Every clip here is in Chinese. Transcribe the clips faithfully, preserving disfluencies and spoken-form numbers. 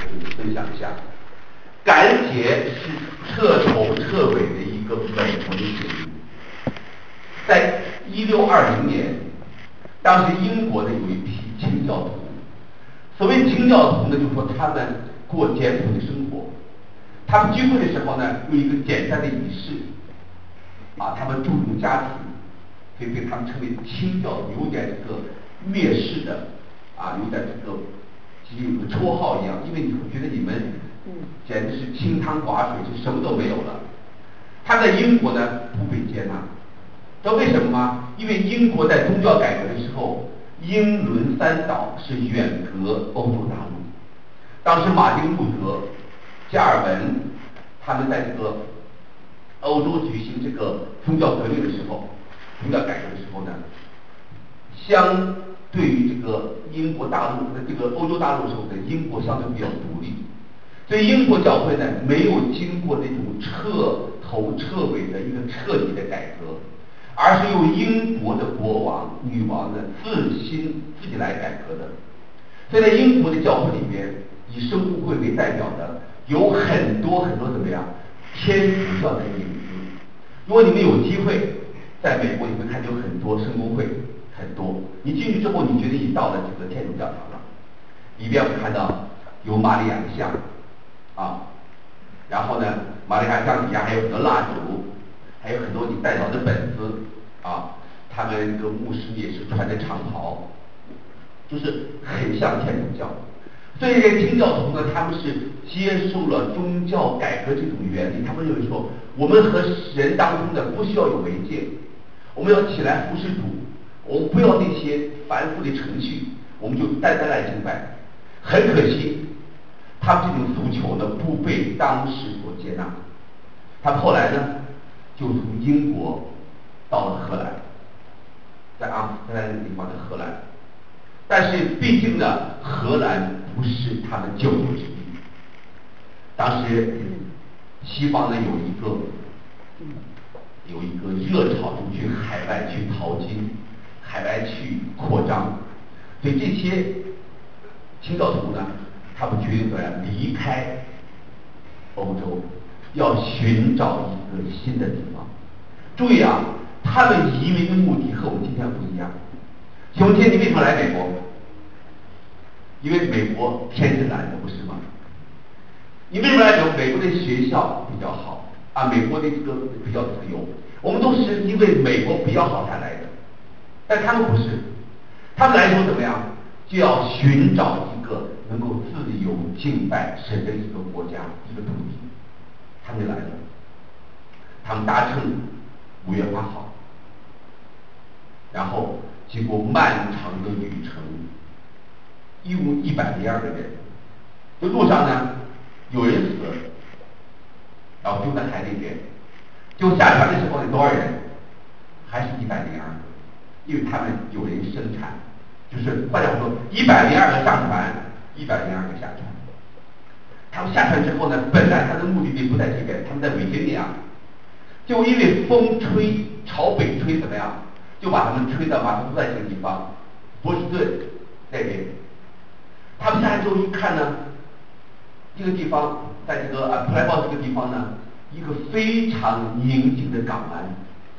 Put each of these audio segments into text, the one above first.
分享一下。感恩节是彻头彻尾的一个美国的节日。在一六二零年，当时英国呢有一批清教徒，所谓清教徒呢，就是说他们过简朴的生活，他们聚会的时候呢，有一个简单的仪式，啊，他们注重家庭，所以被他们称为清教徒，有点这个蔑视的，啊，有点这个其实有个绰号一样，因为你会觉得你们简直是清汤寡水，就什么都没有了。他在英国呢不被接纳，知道为什么吗？因为英国在宗教改革的时候，英伦三岛是远隔欧洲大陆。当时马丁路德、加尔文他们在这个欧洲举行这个宗教革命的时候，宗教改革的时候呢，相对于这个英国大陆的这个欧洲大陆的时候呢，英国相对比较独立，所以英国教会呢没有经过那种彻头彻尾的一个彻底的改革，而是由英国的国王、女王呢自心自己来改革的。所以在英国的教会里边，以圣公会为代表的有很多很多怎么样天主教的影子。如果你们有机会在美国，你会看见有很多圣公会，很多。你进去之后，你觉得你到了这个天主教堂了。里边我们看到有玛利亚的像啊，然后呢，玛利亚像底下还有很多蜡烛，还有很多你带到的本子啊。他们这个牧师也是穿着长袍，就是很像天主教。所以这些清教徒呢，他们是接受了宗教改革这种原理，他们认为说，我们和人当中呢不需要有媒介，我们要起来服侍主，我们不要那些繁复的程序，我们就单单来敬拜。很可惜，他们这种诉求呢不被当时所接纳。他们后来呢就从英国到了荷兰，在阿姆斯特丹那个地方的荷兰。但是毕竟呢，荷兰不是他们救赎之地。当时西方呢有一个有一个热潮，就去海外去淘金，海外去扩张，所以这些清教徒呢，他们决定怎么样离开欧洲，要寻找一个新的地方。注意啊，他们移民的目的和我们今天不一样。熊天，你为什么来美国？因为美国天是蓝的，不是吗？你为什么来美国？美国的学校比较好啊，美国的这个比较自由。我们都是因为美国比较好才来的，但他们不是，他们来说怎么样？就要寻找一个能够自由敬拜神的一个国家，一个土地。他们就来了，他们搭乘五月八号，然后经过漫长的旅程，一共一百零二个人。这路上呢，有人死了，然后丢在海里边。就下船的时候有多少人？还是一百零二个，因为他们有人生产，就是换句话说，一百零二个上船，一百零二个下船。他们下船之后呢，本来他的目的地不在这边，他们在维吉尼亚，就因为风吹朝北吹怎么样，就把他们吹到马萨诸塞这个地方，波士顿那边。他们下来之后一看呢，这个地方在这个啊普莱堡这个地方呢，一个非常宁静的港湾，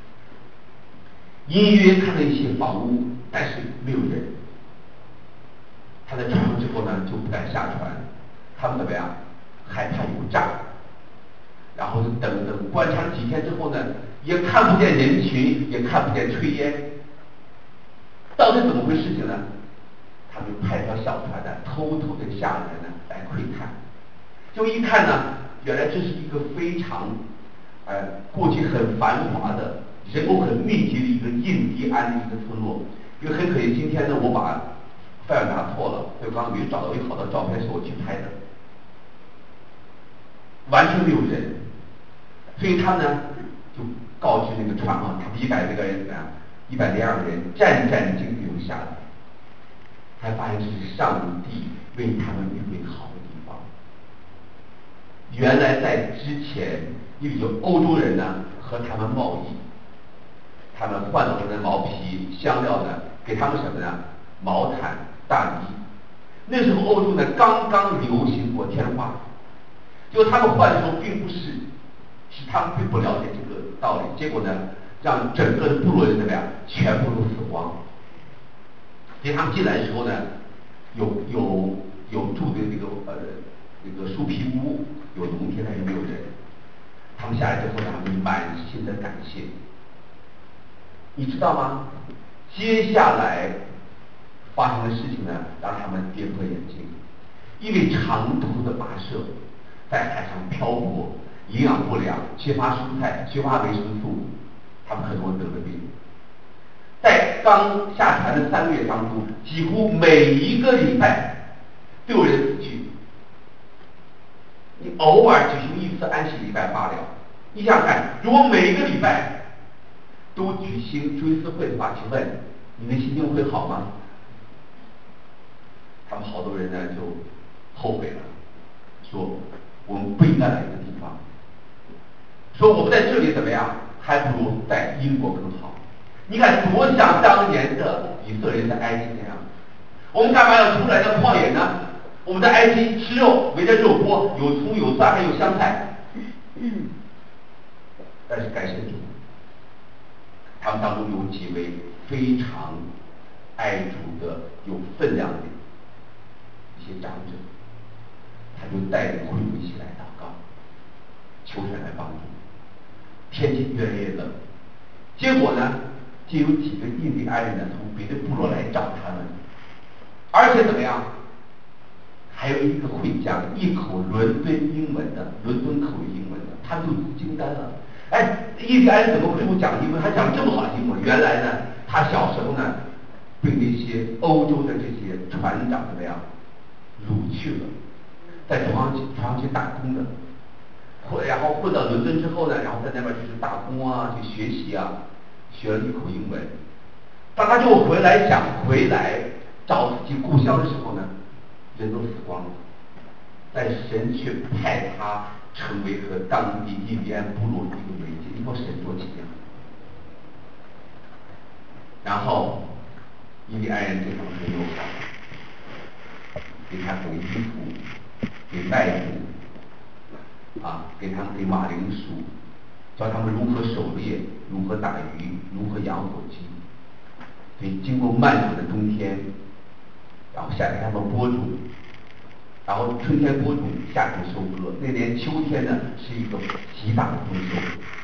隐约看到一些房屋，但是没有人。他在船上之后呢，就不敢下船。他们怎么样？害怕有诈，然后就等等观察了几天之后呢，也看不见人群，也看不见炊烟。到底怎么回事情呢？他们派条小船呢，偷偷的下来呢，来窥探。就一看呢，原来这是一个非常，呃，过去很繁华的、人口很密集的一个印第安的一个村落。因为很可惜，今天呢，我把范围拿错了，所以刚刚没有找到一个好的照片是我去拍的，完全没有人。所以他呢，就告知那个船上，他们一百多个人怎么样？一百零二个人战战兢兢地下来，才发现这是上帝为他们预备好的地方。原来在之前，因为有欧洲人呢和他们贸易，他们换走他们的毛皮、香料呢，给他们什么呢？毛毯、大衣。 那时候欧洲呢刚刚流行过天花，就他们换的时候并不是，是他们并不了解这个道理，结果呢让整个的部落人怎么样，全部都死光。所以他们进来的时候呢，有有有住的这个呃这个树皮屋，有农田，但是没有人。他们下来之后呢，他们就满心的感谢。你知道吗？接下来发生的事情呢，让他们跌破眼镜。因为长途的跋涉，在海上漂泊，营养不良，缺乏蔬菜，缺乏维生素，他们很多得了病。在刚下船的三个月当中，几乎每一个礼拜都有人死去。你偶尔举行一次安息礼拜罢了，你想想看，如果每个礼拜都举行追思会的话，请问你的心情会好吗？他们好多人呢就后悔了，说我们不应该来这个地方，说我们在这里怎么样，还不如在英国更好。你看多像当年的以色列人在埃及那样，我们干嘛要出来到旷野呢？我们在埃及吃肉，围着肉锅，有葱有蒜还有香菜。但是感谢主，他们当中有几位非常爱主的、有分量的一些长者，他就带领会友一起来祷告，求神来帮助。天气越来越冷，结果呢，就有几个印第安人呢从别的部落来找他们，而且怎么样？还有一个会讲一口伦敦英文的，伦敦口语英文的，他们就惊呆了。哎，印第安人怎么会不讲英文？还讲这么好的英文？原来呢，他小时候呢，被那些欧洲的这些船长怎么样掳去了，在船上去船上去打工的，混然后混到伦敦之后呢，然后在那边就是打工啊，去学习啊，学了一口英文。当他就回来想回来找自己故乡的时候呢，人都死光了，但神却派他成为和当地印第安部落的一个媒介，你说神多奇妙！然后印第安人对他们很友好，给他给衣服，给麦子，啊，给他们给马铃薯，教他们如何狩猎，如何打鱼，如何养火鸡。所以经过漫长的冬天，然后夏天他们播种。然后春天播种，夏天收割，那年秋天呢是一个极大的丰收。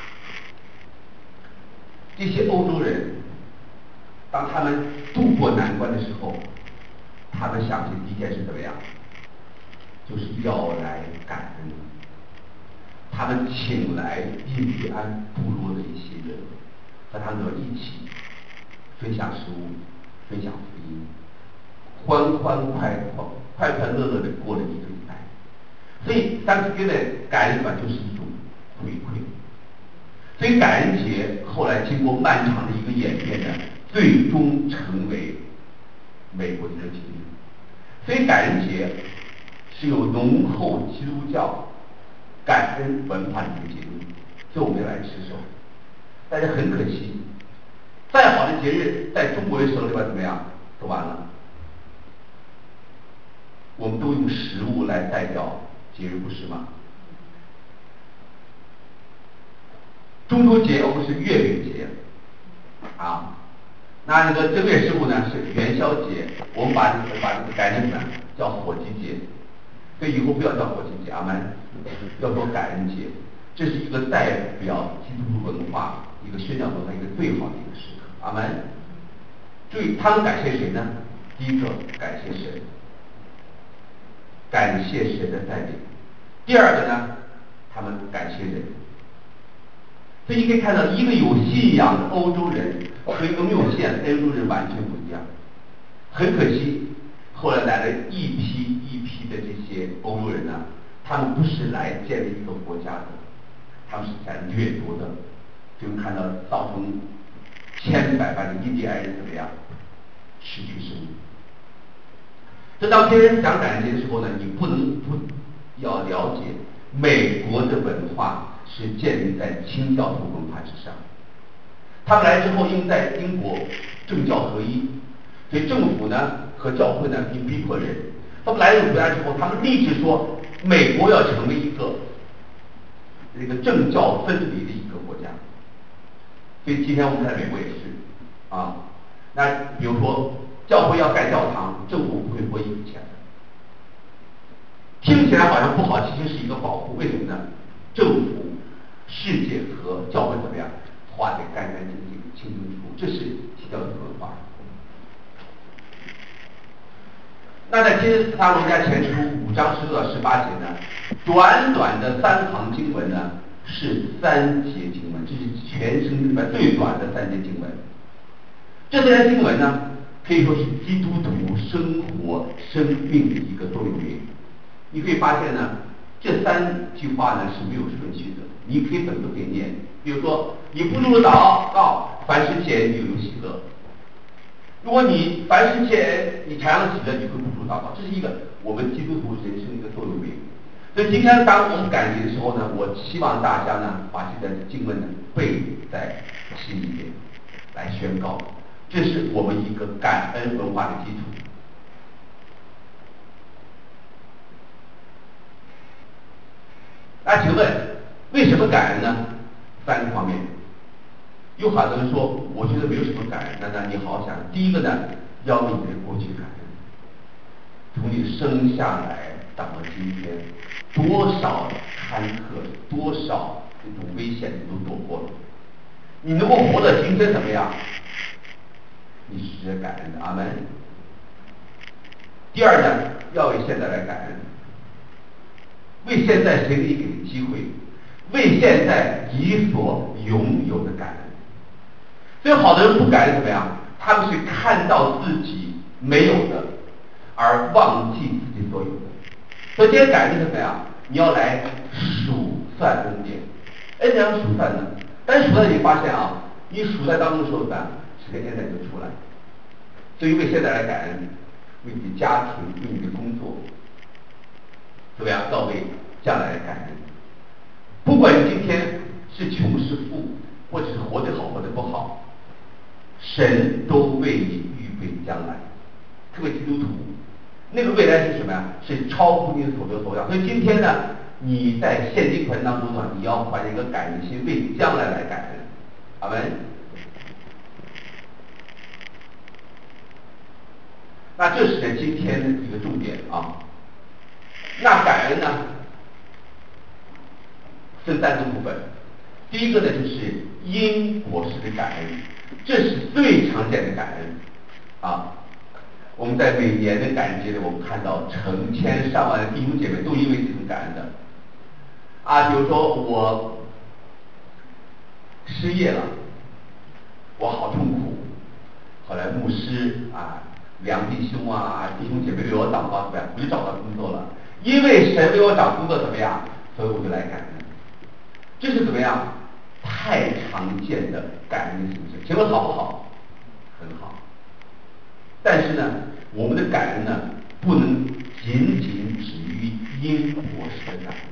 这些欧洲人，当他们渡过难关的时候，他们想起第一件事怎么样？就是要来感恩。他们请来印第安部落的一些人，和他们一起分享食物，分享福音，欢欢快快、快快乐乐的过了一个礼拜。所以当时觉得感恩吧就是一种回馈。所以感恩节后来经过漫长的一个演变呢，最终成为美国的一个节日。所以感恩节是有浓厚基督教感恩文化的一个节日，所以我们要来持守。但是很可惜，再好的节日在中国人手里边怎么样都完了。我们都用食物来代表节日，不是吗？中秋节我们是月饼节啊，那那个正月十五呢是元宵节，我们把这个把这个改成什么叫火鸡节，所以以后不要叫火鸡节，阿门，要做感恩节，这是一个代表基督徒文化、一个宣教文化一个最好的一个时刻，阿门。注意，他们感谢谁呢？第一个感谢神，感谢神的带领；第二个呢，他们感谢人。所以你可以看到，一个有信仰的欧洲人和一个没有信仰的欧洲人完全不一样。很可惜，后来来了一批一批的这些欧洲人呢，他们不是来建立一个国家的，他们是来掠夺的。就看到造成千百万的印第安人怎么样失去生命。这当别人讲感恩节的时候呢，你不能不要了解美国的文化是建立在清教徒文化之上。他们来之后，因为在英国政教合一，所以政府呢和教会呢并逼迫人， 他们来这个国家之后，他们立志说美国要成为一个这个政教分离的一个国家。所以今天我们在美国也是啊，那比如说教会要盖教堂，政府不会拨一分钱的。听起来好像不好，其实是一个保护。为什么呢？政府、世界和教会怎么样划得干干净净、清清楚楚，这是基督教的文化。那在金斯塔罗加前书五章十六到十八节呢，短短的三行经文呢，是三节经文，这是全圣经里面最短的三节经文。这三节经文呢，可以说是基督徒生活生命的一个座右铭。你可以发现呢，这三句话呢是没有顺序的，你可以怎么都可以念。比如说，你不住祷告，凡事谢恩，就有喜乐。如果你凡事谢恩，你常常喜乐，你会不住祷告。这是一个我们基督徒人生的一个座右铭。所以今天当我们感觉的时候呢，我希望大家呢把这段经文呢背在心里面，来宣告，这是我们一个感恩文化的基础。那请问为什么感恩呢？三个方面。有好多人说，我觉得没有什么感恩。那那你好好想，第一个呢，要为你的过去感恩。从你生下来到今天，多少坎坷，多少这种危险你都躲过了。你能够活到今天怎么样？你是值得感恩的，阿门。第二呢，要为现在来感恩。为现在谁给你给的机会，为现在你所拥有的感恩。所以好多人不感恩怎么样？他们是看到自己没有的，而忘记自己所有的。所以今天感恩是怎么样？你要来数算恩典。恩典要数算呢？但是数算你发现啊，你数在当中的时候怎么样？十个恩典就出来。所以为现在来感恩，为你的家庭，为你的工作。怎么样？要为将来感恩。不管你今天是穷是富，或者是活得好活得不好，神都为你预备将来。特别基督徒，那个未来是什么呀？是超乎你所得所想。所以今天呢，你在现今环境当中呢，你要怀着一个感恩心，为将来来感恩。阿门。那这是呢今天的一个重点啊。那感恩呢，分三个部分。第一个呢，就是因果式的感恩，这是最常见的感恩啊。我们在每年的感恩节里，我们看到成千上万的弟兄姐妹都因为这种感恩的啊。比如说我失业了，我好痛苦，后来牧师啊、梁弟兄啊、弟兄姐妹为我祷告，怎么样？我就找到工作了。因为神为我找工作怎么样？所以我就来感恩。这是怎么样？太常见的感恩的形式。请问好不好？很好。但是呢，我们的感恩呢，不能仅仅止于因果式的感恩。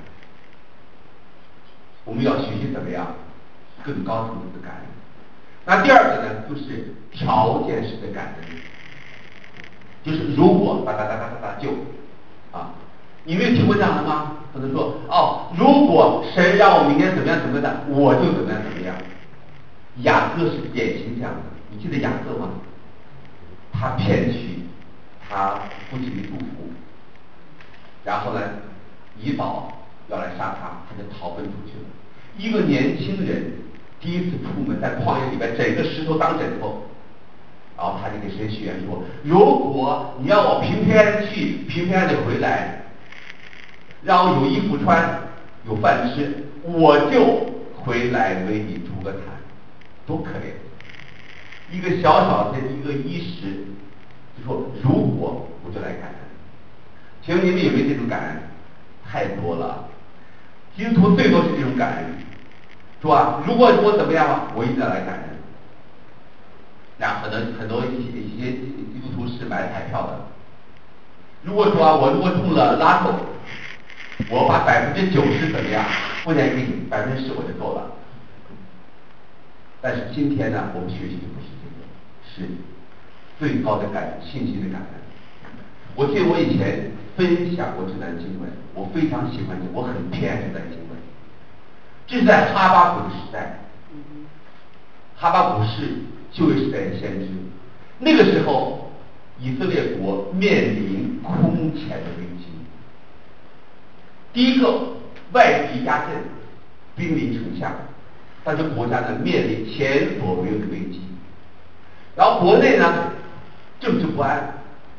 我们要学习怎么样更高层次的感恩。那第二个呢，就是条件式的感恩，就是如果哒哒哒哒哒哒就啊。你没有听过这样的吗？可能说哦，如果神让我明天怎么样怎么样的，我就怎么样怎么样。雅各是典型这样的，你记得雅各吗？他骗取他父亲的祝福，然后呢，以扫要来杀他，他就逃奔出去了。一个年轻人第一次出门，在旷野里面，整个石头当枕头。然后他就给神许愿说：如果你让我平平安安去，平平安安的回来。让我有衣服穿，有饭吃，我就回来为你出个坛，多可怜！一个小小的一个衣食，就说如果我就来感恩。请问你们有没有这种感恩？太多了，基督徒最多是这种感恩，是吧？如果我怎么样，我一定要来感恩。那很多很多一些一些基督徒是买彩票的，如果说我如果中了拉斗。我把百分之九十怎么样奉献给你，百分之十我就够了。但是今天呢，我们学习的不是这个，是最高的感恩，信心的感恩。我记得我以前分享过这段经文，我非常喜欢这，我很偏爱这段经文。这是在哈巴谷的时代，哈巴谷是旧约时代的先知，那个时候以色列国面临空前的危机。第一个，外敌压阵，兵临城下，但是国家呢面临前所未有的危机。然后国内呢政治不安，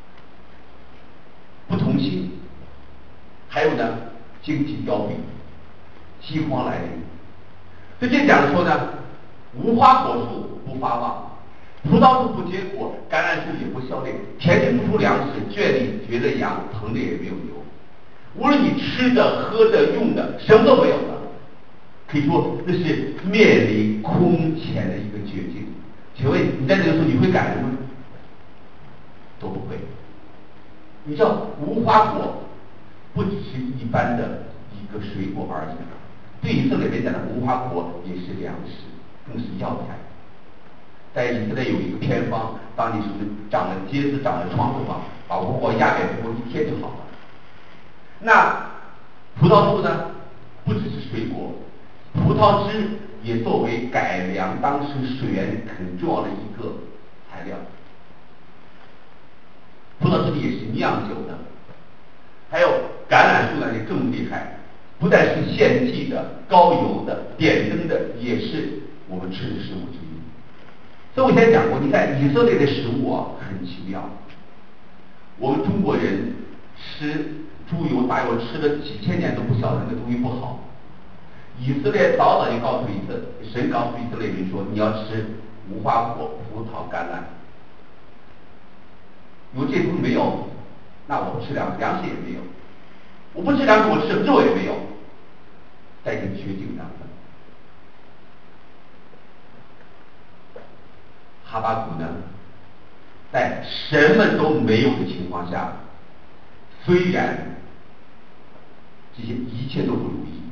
不同心，还有呢经济凋敝，饥荒来临。所以这讲说呢，无花果树不发旺，葡萄树不结果，橄榄树也不效力，田地不出粮食，圈里绝了羊，棚里也没有牛。无论你吃的、喝的、用的，什么都没有了，可以说那是面临空前的一个绝境。请问你在这个时候你会感恩吗？都不会。你知道无花果不只是一般的一个水果而已，对以色列人讲的无花果也是粮食，更是药材。在以色列有一个偏方，当你是不是长了疖子、长了疮的话，把无花果压扁之后一贴就好了。那葡萄树呢，不只是水果，葡萄汁也作为改良当时水源很重要的一个材料。葡萄汁里也是酿酒的，还有橄榄树呢也更厉害，不但是献祭的、高油的、点灯的，也是我们吃的食物之一。所以我以前讲过，你看以色列的食物啊很奇妙，我们中国人吃猪油、大油吃了几千年都不晓得那个东西不好。以色列早早就告诉以色列，神告诉以色列人说，你要吃无花果、葡萄、橄榄。如果这些东西没有，那我吃粮粮食也没有。我不吃粮食，我吃肉也没有。在一个绝境当中，哈巴谷呢，在什么都没有的情况下，虽然这些一切都不如意，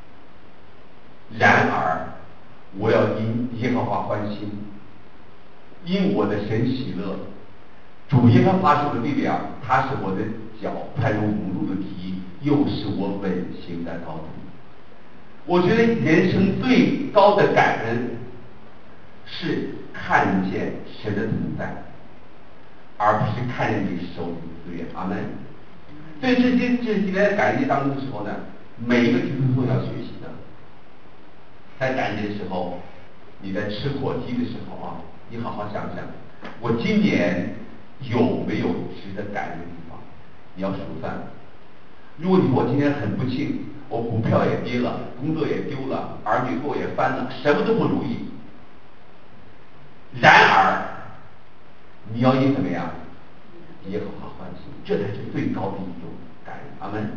然而我要因耶和华欢心，因我的神喜乐。主耶和华是我的力量，他是我的脚攀入无路的蹄，又是我稳行的道路。我觉得人生最高的感恩是看见神的同在，而不是看见你手里的资源。阿门。所以这些这几天在感恩节当中的时候呢，每一个基督徒都要学习的。在感恩节的时候，你在吃火鸡的时候啊，你好好想想，我今年有没有值得感恩的地方？你要数算。如果你说我今天很不幸，我股票也跌了，工作也丢了，儿女做也翻了，什么都不如意。然而，你要因怎么样？耶和华欢心，这才是最高的一种感恩。阿门。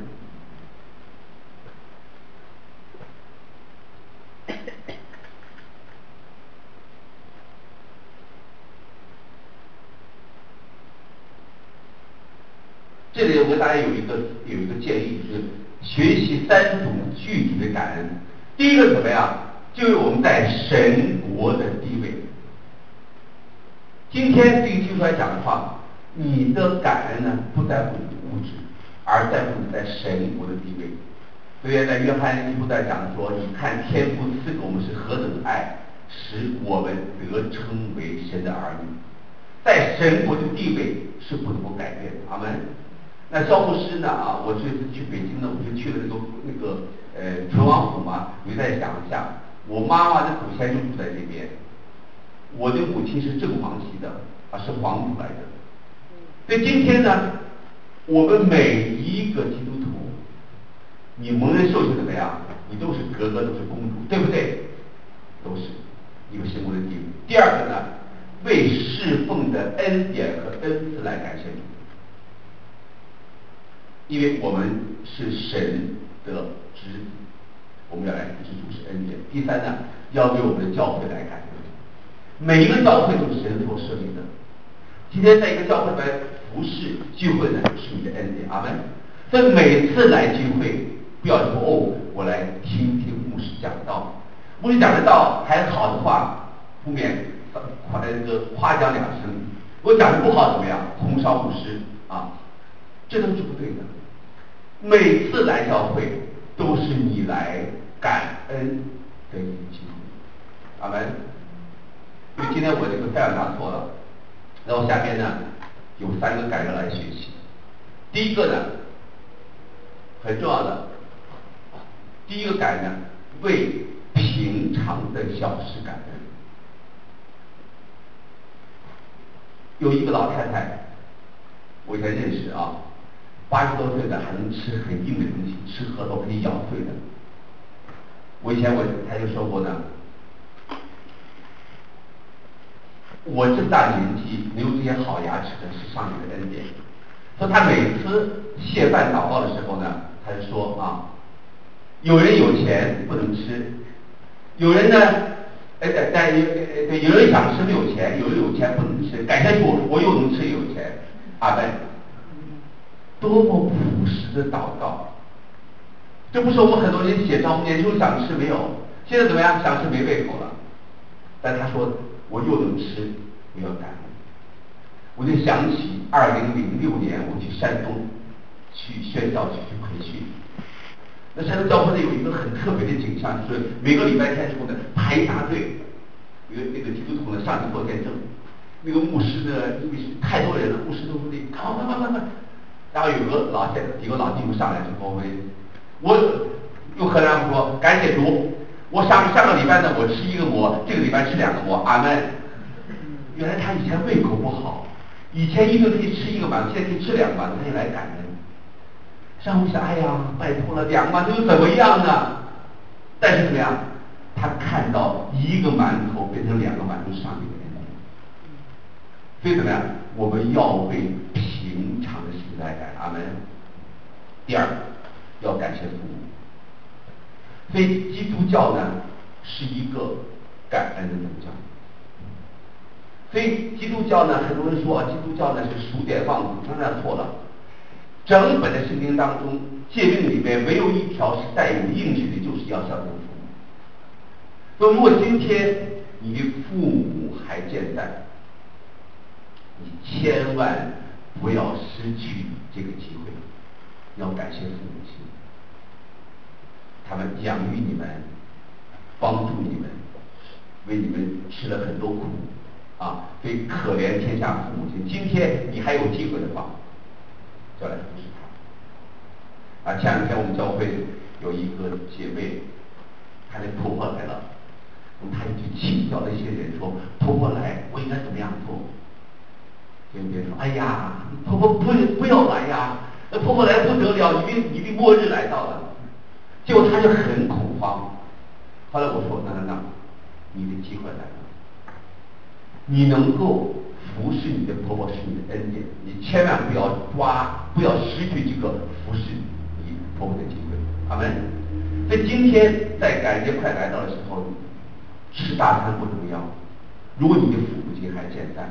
这里我跟大家有一个有一个建议，就是学习三种具体的感恩。第一个怎么样？就是我们在神国的地位。今天对于基督徒来讲的话，你的感恩呢，不在乎你的物质，而在乎你在神国的地位。所以在约翰一书在讲说，你看天父赐给我们是何等的爱，使我们得称为神的儿女。在神国的地位是不能够改变的。阿门。那肖牧师呢啊，我这次去北京呢，我就去了那个那个呃淳王府嘛，我就在想一下，我妈妈的祖先就住在这边，我的母亲是正黄旗的啊，是皇族来的。所以今天呢，我们每一个基督徒，你蒙人受洗怎么样？你都是格格，都是公主，对不对？都是一个神国的地位。第二个呢，为侍奉的恩典和恩赐来感谢主。因为我们是神的子，我们要来知足是恩典。第三呢，要为我们的教会来感恩。每一个教会都是神所设立的。今天在一个教会来服侍聚会呢，是你的恩典。阿门。所以每次来聚会，不要说哦，我来听听牧师讲道，牧师讲的道还好的话，后面夸那个夸奖两声；如果讲的不好怎么样，红烧牧师啊，这都是不对的。 每次来教会都是你来感恩的一个机会。阿门。因为今天我这个太阳拿错了，然后下边呢有三个感恩来学习。第一个呢很重要的，第一个感恩呢，为平常的小事感恩。有一个老太太，我以前认识啊，八十多岁的还能吃很硬的东西，吃核桃可以咬碎的。我以前我他就说过呢，我这么大年纪没有这些好牙齿的是上帝的恩典。说他每次谢饭祷告的时候呢，他就说啊，有人有钱不能吃，有人呢，哎但但对，有人想吃没有钱，有人有钱不能吃，感谢主，我又能吃又有钱，阿门。多么朴实的祷告！这不是我们很多人写照，年轻想吃没有，现在怎么样？想吃没胃口了。但他说我又能吃，我要感恩。我就想起二零零六年我去山东去宣教去去培训，那山东教会呢有一个很特别的景象，就是每个礼拜天之后呢排一大队，有那个基督徒呢上去做见证，那个牧师呢因为是太多人了，牧师都说得快快快快快，然后有个老先有个老弟兄上来之后，我用河南话说感谢主，我上上个礼拜呢我吃一个馍，这个礼拜吃两个馍，阿门。原来他以前胃口不好，以前一顿可以吃一个馒头，现在可以吃两个馒头，他也来感恩。上午想，哎呀，拜托了，两个馒头又怎么样呢？但是怎么样？他看到一个馒头变成两个馒头，上帝的恩典。所以怎么样？我们要为平常的事来感恩，阿门。第二，要感谢父母。所以基督教呢是一个感恩的宗教。所以基督教呢，很多人说啊，基督教呢是数典忘祖，当然错了。整本的圣经当中，诫命里面没有一条是带有应许的，就是要孝敬父母。那如果今天你的父母还健在，你千万不要失去这个机会，要感谢父母亲，他们养育你们，帮助你们，为你们吃了很多苦。啊，所以可怜天下父母亲。今天你还有机会的话，就来服侍他。啊，前两天我们教会有一个姐妹，她的婆婆来了，那么她就去请教那些人说，婆婆来，我应该怎么样做？结果别人说，哎呀，婆婆不不要来呀，那婆婆来不得了，你的你的末日来到了。结果她就很恐慌。后来我说，那那那，你的机会来了。你能够服侍你的婆婆是你的恩典，你千万不要抓，不要失去这个服侍你婆婆的机会。阿门。所以今天在感恩节快来到的时候，吃大餐不重要，如果你的父母亲还健在，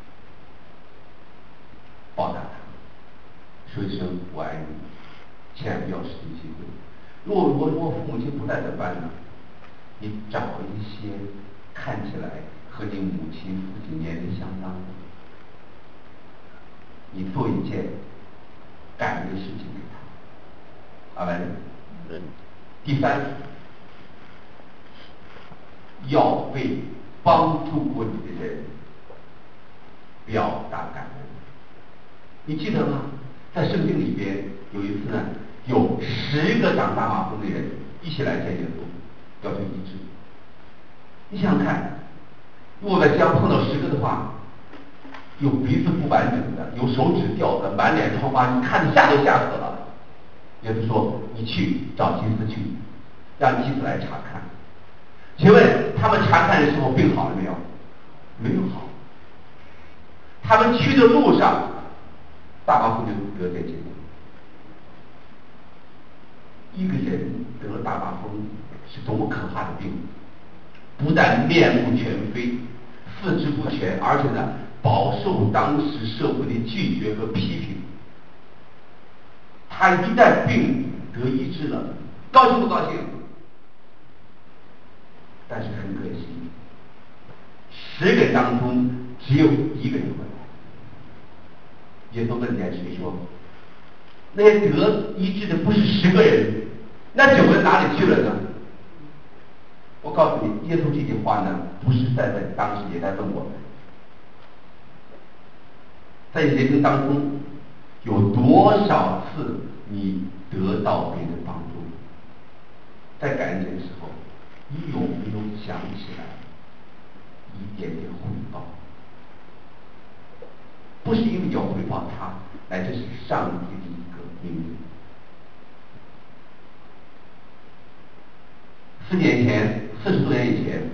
报答他，说一声我爱你，千万不要失去机会。如果我我父母亲不在怎么办呢？你找一些看起来和你母亲、父亲年龄相当的，你做一件感恩的事情给他。阿门。第三，要为帮助过你的人表达感恩。你记得吗？在圣经里边有一次呢，有十个长大麻风的人一起来见耶稣，要求医治。你想想看，如果在街上碰到十个的话，有鼻子不完整的，有手指掉的，满脸疮疤，你看着吓都吓死了。耶稣说：“你去找祭司去，让祭司来查看。”请问他们查看的时候病好了没有？没有好。他们去的路上，大麻风就得这结果。一个人得了大麻风是多么可怕的病！不但面目全非、四肢不全，而且呢，饱受当时社会的拒绝和批评。他一旦病得医治了，高兴不高兴？但是很可惜，十个人当中只有一个人回来。耶稣问见谁说：“ 那些得医治的不是十个人，那九个人哪里去了呢？我告诉你，耶稣这句话呢，不是在问当时，也在问我们，在你人生当中有多少次你得到别人的帮助？在感恩节的时候，你有没有想起来一点点回报？不是因为要回报他，乃这是上帝的一个命令。四年前，四十多年以前，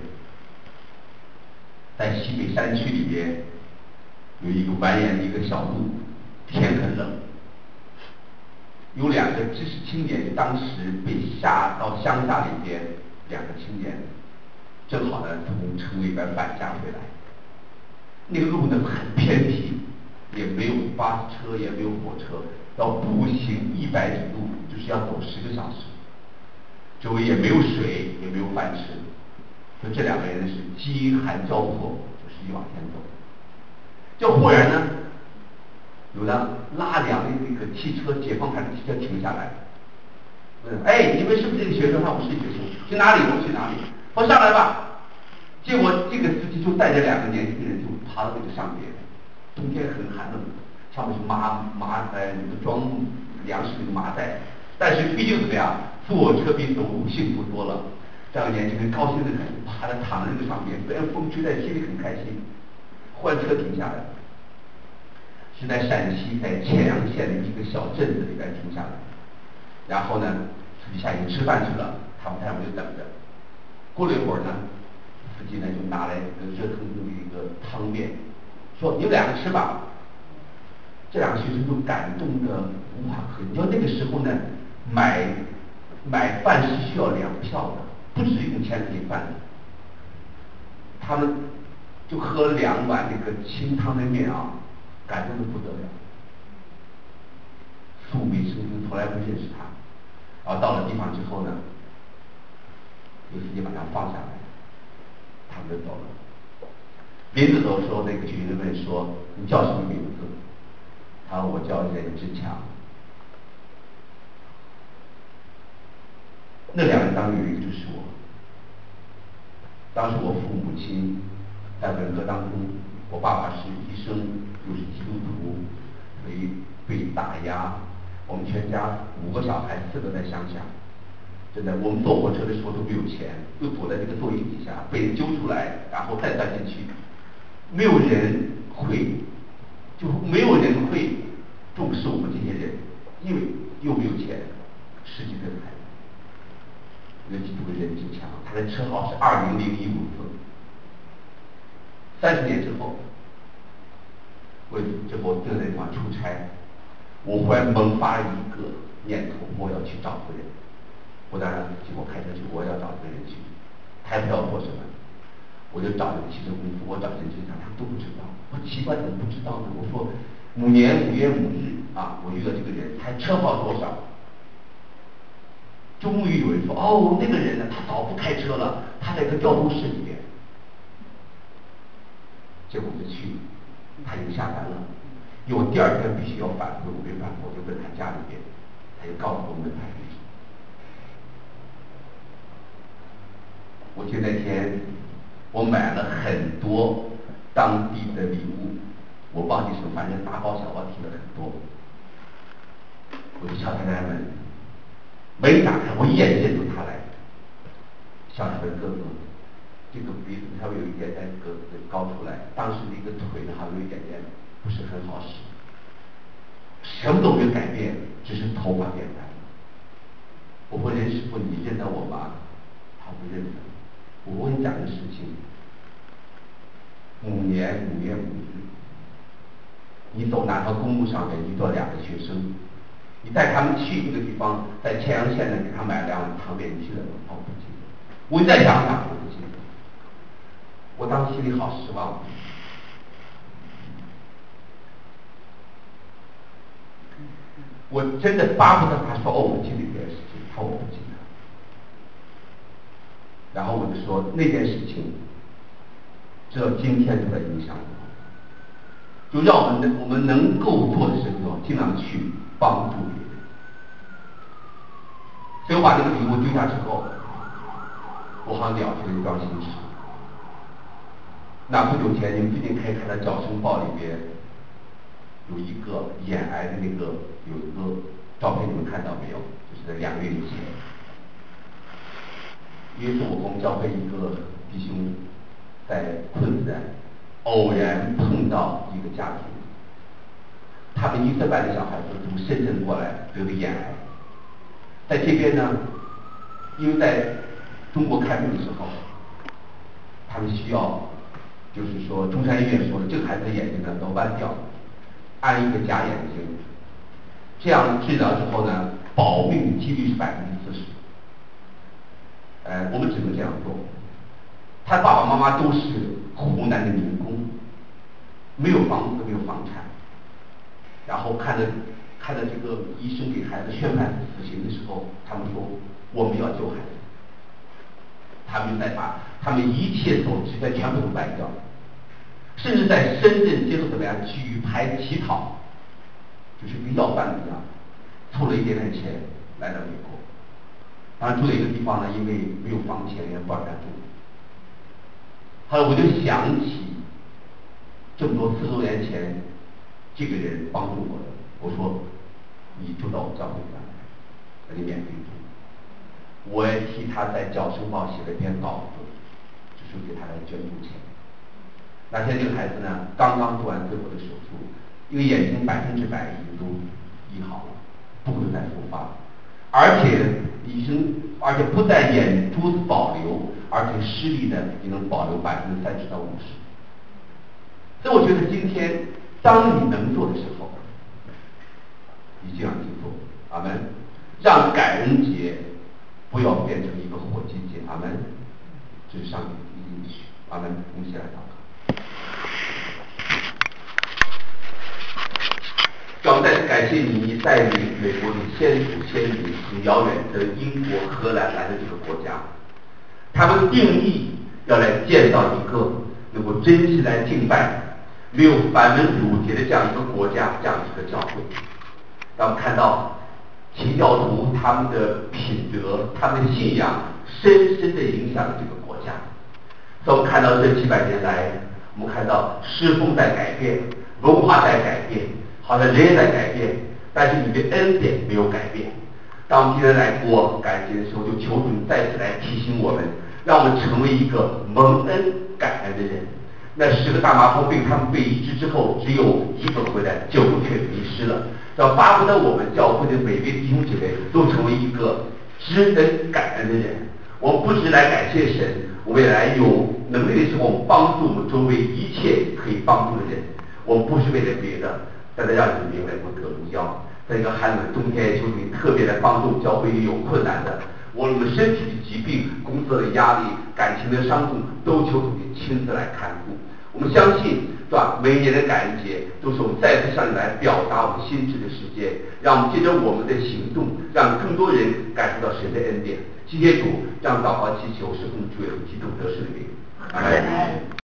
在西北山区里边有一个蜿蜒的一个小路，天很冷，有两个知识青年，当时被下到乡下里边，两个青年正好呢从城里边返家回来。那个路呢很偏僻，也没有巴士车，也没有火车，要步行一百里路，就是要走十个小时。周围也没有水，也没有饭吃，所以这两个人是饥寒交迫，就使劲往前走。就忽然呢，有辆拉粮的那个汽车，解放牌的汽车停下来，问：“哎，你们是不是这个学生？”他说：“我是学生。”去哪里？我去哪里？我上来吧。结果这个司机就带着两个年轻人就爬到这个上边，冬天很寒冷，上面是麻麻呃那个装粮食那个麻袋，但是毕竟怎么样，坐车比走路幸福多了。这样年轻人高兴的很，爬着躺在这个上面，虽然风吹在心里很开心。忽然车停下来，是在陕西在乾阳县的一个小镇子里边停下来。然后呢，司机下去吃饭去了，他们在上面就等着。过了一会儿呢，司机呢就拿来一个热腾腾的一个汤面，说：“你们两个吃吧。”这两个学生就感动的无话可言。你说那个时候呢，买买饭是需要粮票的，不止用钱给饭。他们就喝了两碗那个清汤的面啊，感动的不得了。素昧平生，从来不认识他。然后到了地方之后呢，有司机把他放下来，他们就走了。临走的时候，那个学生问说：“你叫什么名字？”他说：“我叫任志强。”那两人当中有一个就是我。当时我父母亲在文革当中，我爸爸是医生，又是基督徒，所以被打压。我们全家五个小孩，四个在乡下。真的，我们坐火车的时候都没有钱，又躲在这个座椅底下，被人揪出来，然后再钻进去。没有人会，就没有人会重视我们这些人，因为又没有钱，十几岁的孩子。我就记住个任志强，他的车号是二零零一五四。三十年之后，我之后正在地方出差，我忽然萌发一个念头，我要去找这个人。我当然结果开车去，我要找这个人去，他也不知道做什么，我就找那个汽车公司，我找任志强，他们都不知道。我奇怪怎么不知道呢？我说五年五月五日啊，我遇到这个人，他车号多少？终于有人说：“哦，那个人呢？他早不开车了，他在一个调度室里面。”结果我就去，他已经下班了。因为我第二天必须要返回，我没返回，我就问他家里边，他就告诉我们他地址。我记得那天我买了很多当地的礼物，我忘记什么，反正大包小包提了很多。我就敲他家门，门一打开，我一眼认出他来，小小的个子，这个鼻子稍微有一点点个子高出来，当时的一个腿呢还有一点点不是很好使，什么都没有改变，只是头发变白了。我问任师傅：“你认得我吗？”他不认得。我跟你讲个事情，五年五月五日，你走哪条公路上面遇到两个学生，你带他们去那个地方，在乾阳县呢给他买两碗汤面，你记得吗？哦，不记得。我一再想想，我不记得。我当时心里好失望。我真的巴不得他说：“哦，我记得这件事情。”他说：“我不记得。”然后我就说那件事情，直到今天都在影响我，就让我们我们能够做的事情，尽量去帮助别人。 结果把那个礼物丢下之后，我好像了出了一桩心事。那不久前，你们最近可以看到《脚声报》里边有一个眼癌的那个有一个照片，你们看到没有？就是在两个月以前，因为是我们教会一个弟兄在困难，偶然碰到一个家庭，他们一岁半的小孩子从深圳过来得的眼癌，在这边呢，因为在中国看病的时候，他们需要，就是说中山医院说这个孩子的眼睛呢都弯掉，安一个假眼睛，这样治疗之后呢，保命的几率是百分之四十。呃，我们只能这样做。他爸爸妈妈都是湖南的民工，没有房子，没有房产。然后看着看着这个医生给孩子宣判死刑的时候，他们说我们要救孩子。他们再把他们一切所值的全部都卖掉，甚至在深圳接受怎么样举牌乞讨，就是跟要饭的一样，凑了一点点钱来到美国。当然住的一个地方呢，因为没有房钱也不让他住。后来我就想起这么多四十多年前这个人帮助我的，我说你住到我教会上来，给你免费住。我也替他在《脚声报》写了一篇稿子，就是给他来捐助钱。那现在这个孩子呢，刚刚做完最后的手术，一个眼睛百分之百已经都医好了，不会再复发，而且医生，而且不但眼珠子保留，而且视力呢也能保留百分之三十到五十。所以我觉得今天，当你能做的时候，你就要去做，阿门。让感恩节不要变成一个火鸡节，阿门。这是上帝的应许，阿门。我们一起来祷告。主，再次感谢你带领美国的先祖先民从遥远的英国、荷兰来的这个国家，他们定义要来建造一个能够真心来敬拜、没有繁文缛节的这样一个国家，这样一个教会。让我们看到清教徒他们的品德、他们的信仰深深的影响了这个国家。所以我们看到这几百年来，我们看到诗风在改变，文化在改变，好像人也在改变，但是你的恩典没有改变。当我们今天来过感恩节的时候，就求主你再次来提醒我们，让我们成为一个蒙恩感恩的人。那十个大麻风病他们被医治之后，只有一个回来，九个却迷失了。要巴不得我们教会的每位弟兄姐妹都成为一个知恩感恩的人。我们不只来感谢神，我们也来有能力的时候，我们帮助我们周围一切可以帮助的人。我们不是为了别的，但是让你的名来过得荣耀。在一个寒冷的冬天，求你特别来帮助教会里有困难的，我们身体的疾病、工作的压力、感情的伤痛，都求主你亲自来看顾。我们相信，是吧？每一年的感恩节都是我们再次向你来表达我们心志的时间，让我们借着我们的行动，让更多人感受到神的恩典。谢谢主，让祷告祈求是奉主耶稣基督得胜的名。阿门。